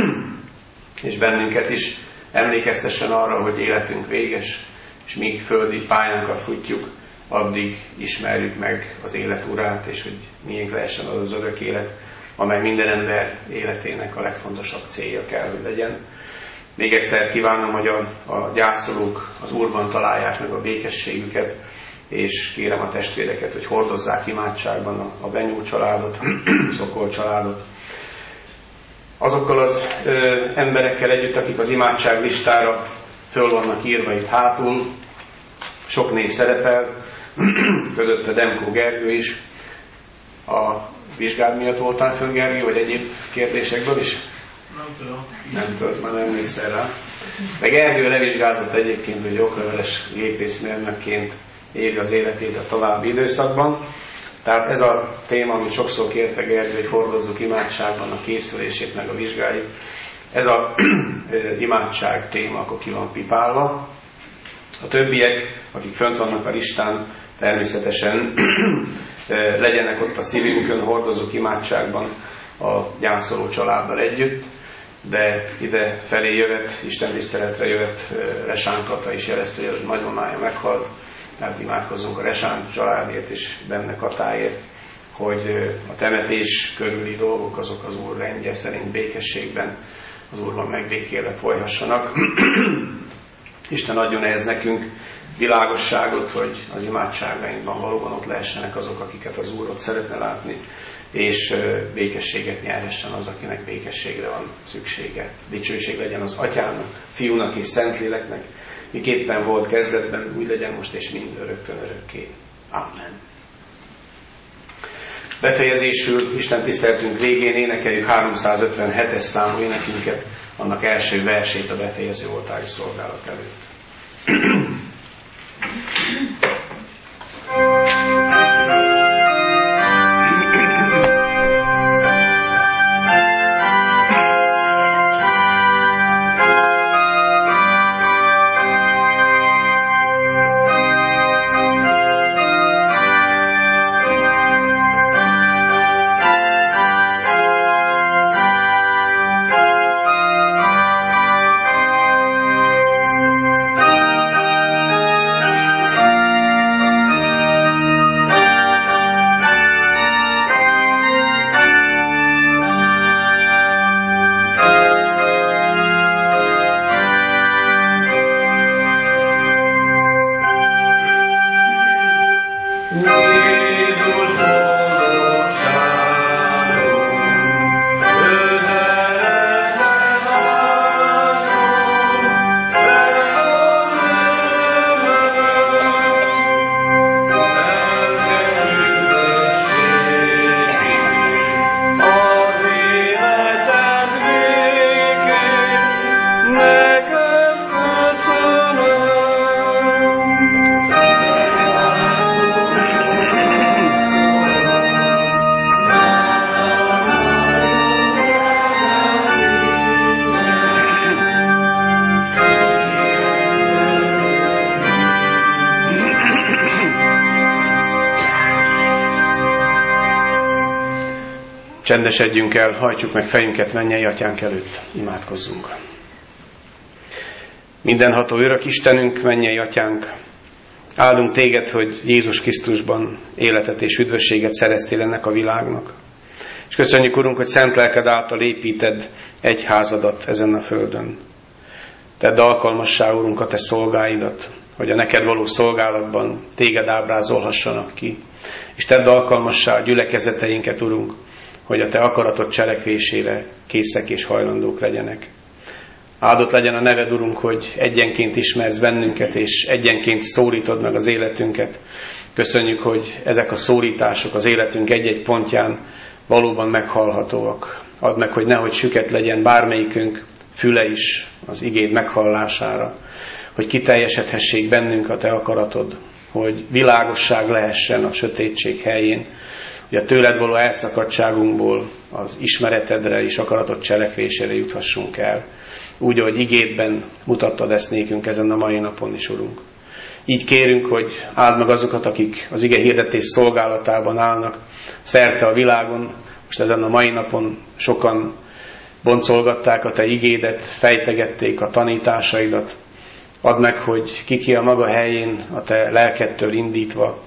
és bennünket is emlékeztessen arra, hogy életünk véges, és míg földi pályánkat futjuk, addig ismerjük meg az élet Urát, és hogy miénk lehessen az az örök élet, amely minden ember életének a legfontosabb célja kell, hogy legyen. Még egyszer kívánom, hogy a, a gyászolók az Úrban találják meg a békességüket, és kérem a testvéreket, hogy hordozzák imádságban a, a Benyó családot, Szokol családot. Azokkal az ö, emberekkel együtt, akik az imádság listára föl vannak írva itt hátul, sok név szerepel, közötte Demkó Gergő is. A vizsgád miatt voltál föl, Gergő, vagy egyéb kérdésekből is? Nem tudom. Nem tudom, már nem emlékszel rá. De Gergő levizsgázott egyébként, hogy okleveles gépészmérnökként éli az életét a további időszakban. Tehát ez a téma, amit sokszor kérte Gergő, hogy hordozzuk imádságban a készülését, meg a vizsgáljuk. Ez a imádság téma akkor ki van pipálva. A többiek, akik fönt vannak a listán, természetesen legyenek ott a szívünkön, hordozzuk imádságban a gyászoló családdal együtt, de ide felé jövet, Isten tiszteletre jövet Resán Kata is jelezte, hogy nagymamája meghalt, tehát imádkozzunk a Resán családért és benne Katáért, hogy a temetés körüli dolgok azok az Úr rendje szerint békességben az Úrban megbékélve folyhassanak. Isten adjon ehhez nekünk világosságot, hogy az imádságainkban valóban ott lehessenek azok, akiket az Úr ott szeretne látni, és békességet nyerhessen az, akinek békességre van szüksége. Dicsőség legyen az Atyának, Fiúnak és Szentléleknek, miképpen volt kezdetben, úgy legyen most és mind örökkön örökké. Amen. Befejezésül Isten tiszteltünk végén énekeljük háromszázötvenhetes számú énekünket, annak első versét a befejező oltári szolgálat előtt. Csendesedjünk el, hajtsuk meg fejünket mennyei Atyánk előtt, imádkozzunk. Mindenható örök Istenünk, mennyei Atyánk, áldunk Téged, hogy Jézus Krisztusban életet és üdvösséget szereztél ennek a világnak. És köszönjük, Urunk, hogy szent lelked által építed egyházadat ezen a földön. Tedd alkalmassá, Urunk, a Te szolgáidat, hogy a neked való szolgálatban téged ábrázolhassanak ki. És tedd alkalmassá a gyülekezeteinket, Urunk, hogy a te akaratod cselekvésére készek és hajlandók legyenek. Áldott legyen a neved, Urunk, hogy egyenként ismersz bennünket, és egyenként szólítod meg az életünket. Köszönjük, hogy ezek a szólítások az életünk egy-egy pontján valóban meghallhatóak. Add meg, hogy nehogy süket legyen bármelyikünk füle is az igéd meghallására, hogy kiteljesedhessék bennünk a te akaratod, hogy világosság lehessen a sötétség helyén, hogy a tőled való elszakadtságunkból az ismeretedre és akaratod cselekvésére juthassunk el. Úgy, ahogy igédben mutattad ezt nékünk ezen a mai napon is, Urunk. Így kérünk, hogy áld meg azokat, akik az ige hirdetés szolgálatában állnak szerte a világon. Most ezen a mai napon sokan boncolgatták a te igédet, fejtegették a tanításaidat. Add meg, hogy kiki a maga helyén a te lelkedtől indítva,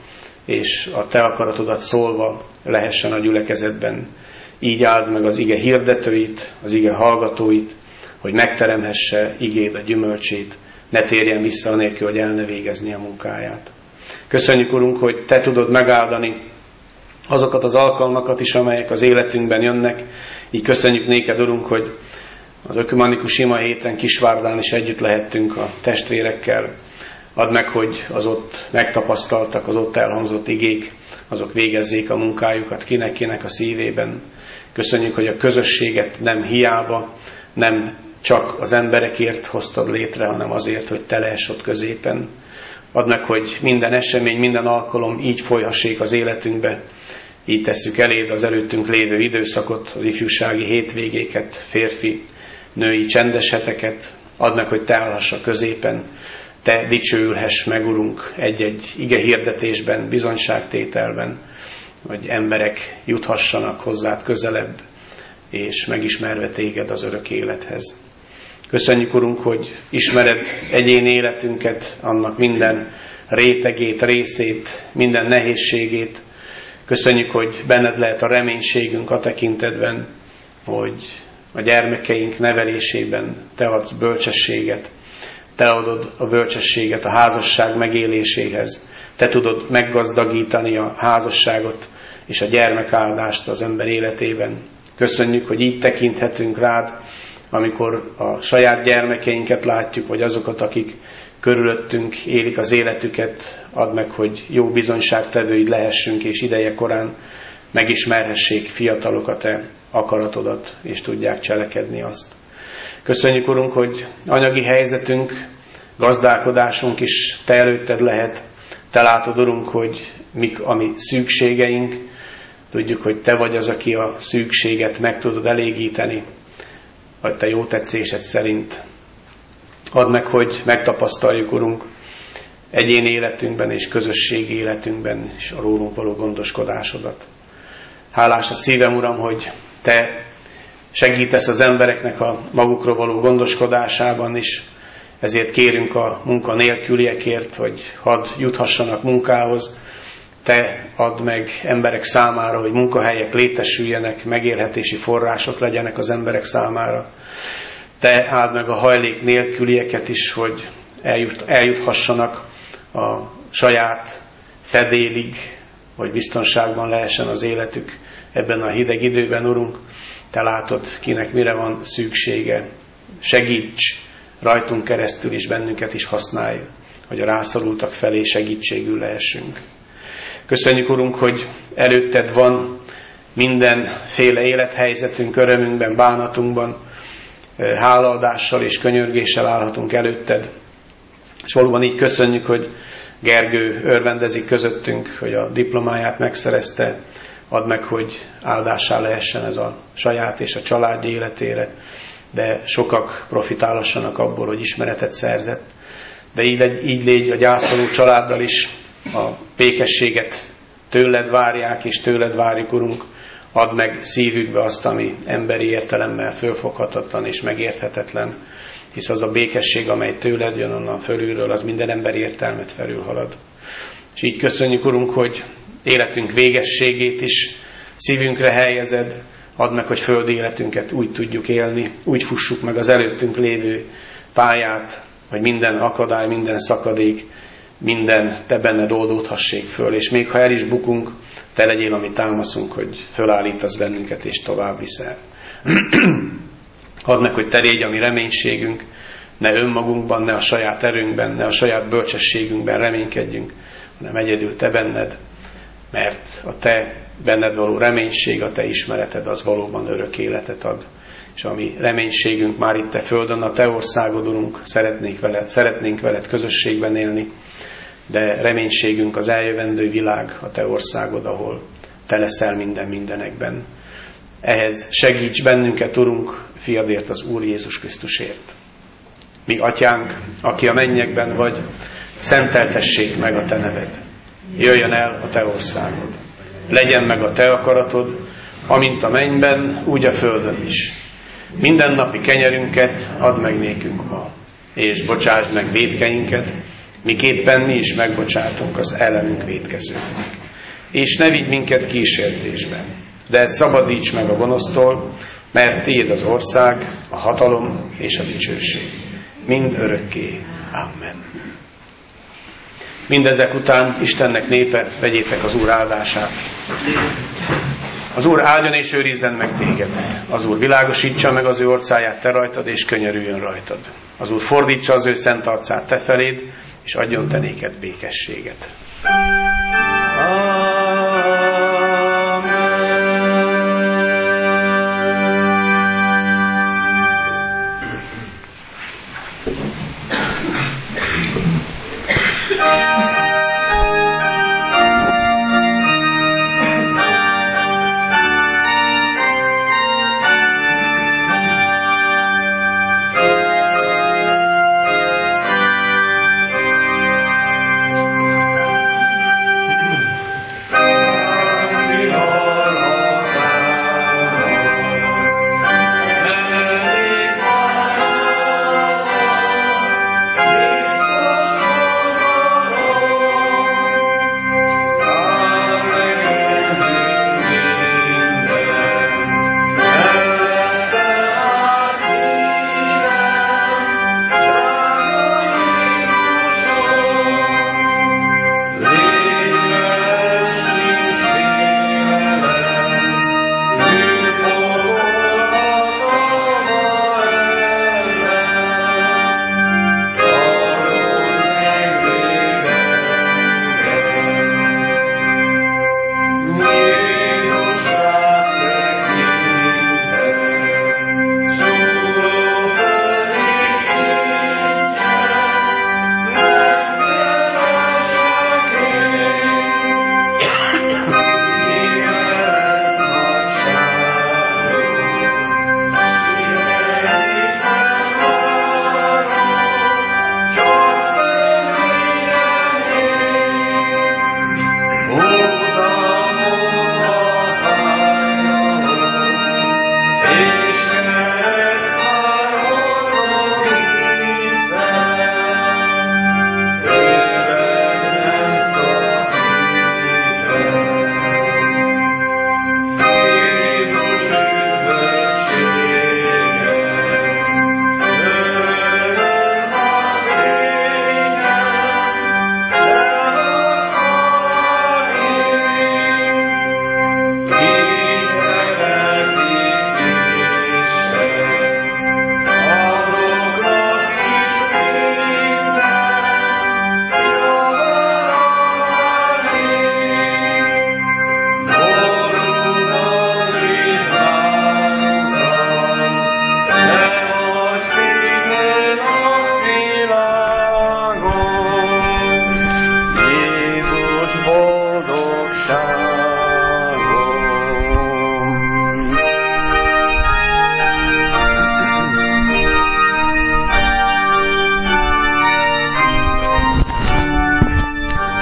és a te akaratodat szólva lehessen a gyülekezetben. Így áld meg az ige hirdetőit, az ige hallgatóit, hogy megteremhesse igéd a gyümölcsét, ne térjen vissza anélkül, hogy el ne végezni a munkáját. Köszönjük, Urunk, hogy te tudod megáldani azokat az alkalmakat is, amelyek az életünkben jönnek. Így köszönjük néked, Urunk, hogy az ökumenikus ima héten Kisvárdán is együtt lehettünk a testvérekkel. Add meg, hogy az ott megtapasztaltak, az ott elhangzott igék, azok végezzék a munkájukat kinek-kinek a szívében. Köszönjük, hogy a közösséget nem hiába, nem csak az emberekért hoztad létre, hanem azért, hogy te lehess ott középen. Add meg, hogy minden esemény, minden alkalom így folyhassék az életünkbe. Így tesszük eléd az előttünk lévő időszakot, az ifjúsági hétvégéket, férfi, női csendes heteket. Add meg, hogy te állhass a középen, te dicsőülhess meg, Urunk, egy-egy ige hirdetésben, bizonyságtételben, hogy emberek juthassanak hozzád közelebb, és megismerve téged az örök élethez. Köszönjük, Urunk, hogy ismered egyéni életünket, annak minden rétegét, részét, minden nehézségét. Köszönjük, hogy benned lehet a reménységünk a tekintetben, hogy a gyermekeink nevelésében te adsz bölcsességet, te adod a bölcsességet a házasság megéléséhez, te tudod meggazdagítani a házasságot és a gyermekáldást az ember életében. Köszönjük, hogy így tekinthetünk rád, amikor a saját gyermekeinket látjuk, vagy azokat, akik körülöttünk élik az életüket. Add meg, hogy jó bizonyságtevőid lehessünk, és ideje korán megismerhessék fiatalok a te akaratodat, és tudják cselekedni azt. Köszönjük, Urunk, hogy anyagi helyzetünk, gazdálkodásunk is te előtted lehet. Te látod, Urunk, hogy mik a mi szükségeink. Tudjuk, hogy te vagy az, aki a szükséget meg tudod elégíteni, vagy te jó tetszésed szerint. Add meg, hogy megtapasztaljuk, Urunk, egyéni életünkben és közösségi életünkben is a rólunk való gondoskodásodat. Hálás a szívem, Uram, hogy te segítesz az embereknek a magukról való gondoskodásában is, ezért kérünk a munka nélküliekért, hogy hadd juthassanak munkához. Te add meg emberek számára, hogy munkahelyek létesüljenek, megélhetési források legyenek az emberek számára. Te áld meg a hajlék nélkülieket is, hogy eljut, eljuthassanak a saját fedélig, hogy biztonságban lehessen az életük ebben a hideg időben, Urunk. Te látod, kinek mire van szüksége. Segíts rajtunk keresztül is, bennünket is használj, hogy a rászorultak felé segítségül lehessünk. Köszönjük, Urunk, hogy előtted van mindenféle élethelyzetünk, örömünkben, bánatunkban, hálaadással és könyörgéssel állhatunk előtted. És valóban így köszönjük, hogy Gergő örvendezik közöttünk, hogy a diplomáját megszerezte. Add meg, hogy áldássá lehessen ez a saját és a család életére, de sokak profitálhassanak abból, hogy ismeretet szerzett. De így, így légy a gyászoló családdal is, a békességet tőled várják, és tőled várjuk, Urunk. Add meg szívükbe azt, ami emberi értelemmel fölfoghatatlan és megérthetetlen, hisz az a békesség, amely tőled jön onnan fölülről, az minden emberi értelmet felülhalad. És így köszönjük, Urunk, hogy életünk végességét is szívünkre helyezed. Add meg, hogy földi életünket úgy tudjuk élni, úgy fussuk meg az előttünk lévő pályát, hogy minden akadály, minden szakadék, minden te benned oldódhassék föl, és még ha el is bukunk, te legyél, ami támaszunk, hogy fölállítasz bennünket, és tovább viszel. Hadd meg, hogy te légy a mi reménységünk, ne önmagunkban, ne a saját erőnkben, ne a saját bölcsességünkben reménykedjünk, hanem egyedül te benned, mert a te benned való reménység, a te ismereted az valóban örök életet ad. És a mi reménységünk már itt a földön, a te országod, Urunk, szeretnénk veled, szeretnénk veled közösségben élni, de reménységünk az eljövendő világ, a te országod, ahol te leszel minden mindenekben. Ehhez segíts bennünket, Urunk, fiadért, az Úr Jézus Krisztusért. Mi atyánk, aki a mennyekben vagy, szenteltessék meg a te neved. Jöjjön el a te országod. Legyen meg a te akaratod, amint a mennyben, úgy a földön is. Mindennapi kenyerünket add meg nékünk ma, és bocsásd meg vétkeinket, miképpen mi is megbocsátunk az ellenünk vétkezőknek. És ne vigy minket kísértésbe, de szabadíts meg a gonosztól, mert tiéd az ország, a hatalom és a dicsőség. Mind örökké. Amen. Mindezek után, Istennek népe, vegyétek az Úr áldását. Az Úr áldjon és őrizzen meg téged. Az Úr világosítsa meg az ő orcáját te rajtad, és könyörüljön rajtad. Az Úr fordítsa az ő szent arcát te feléd, és adjon te néked békességet. boldogság.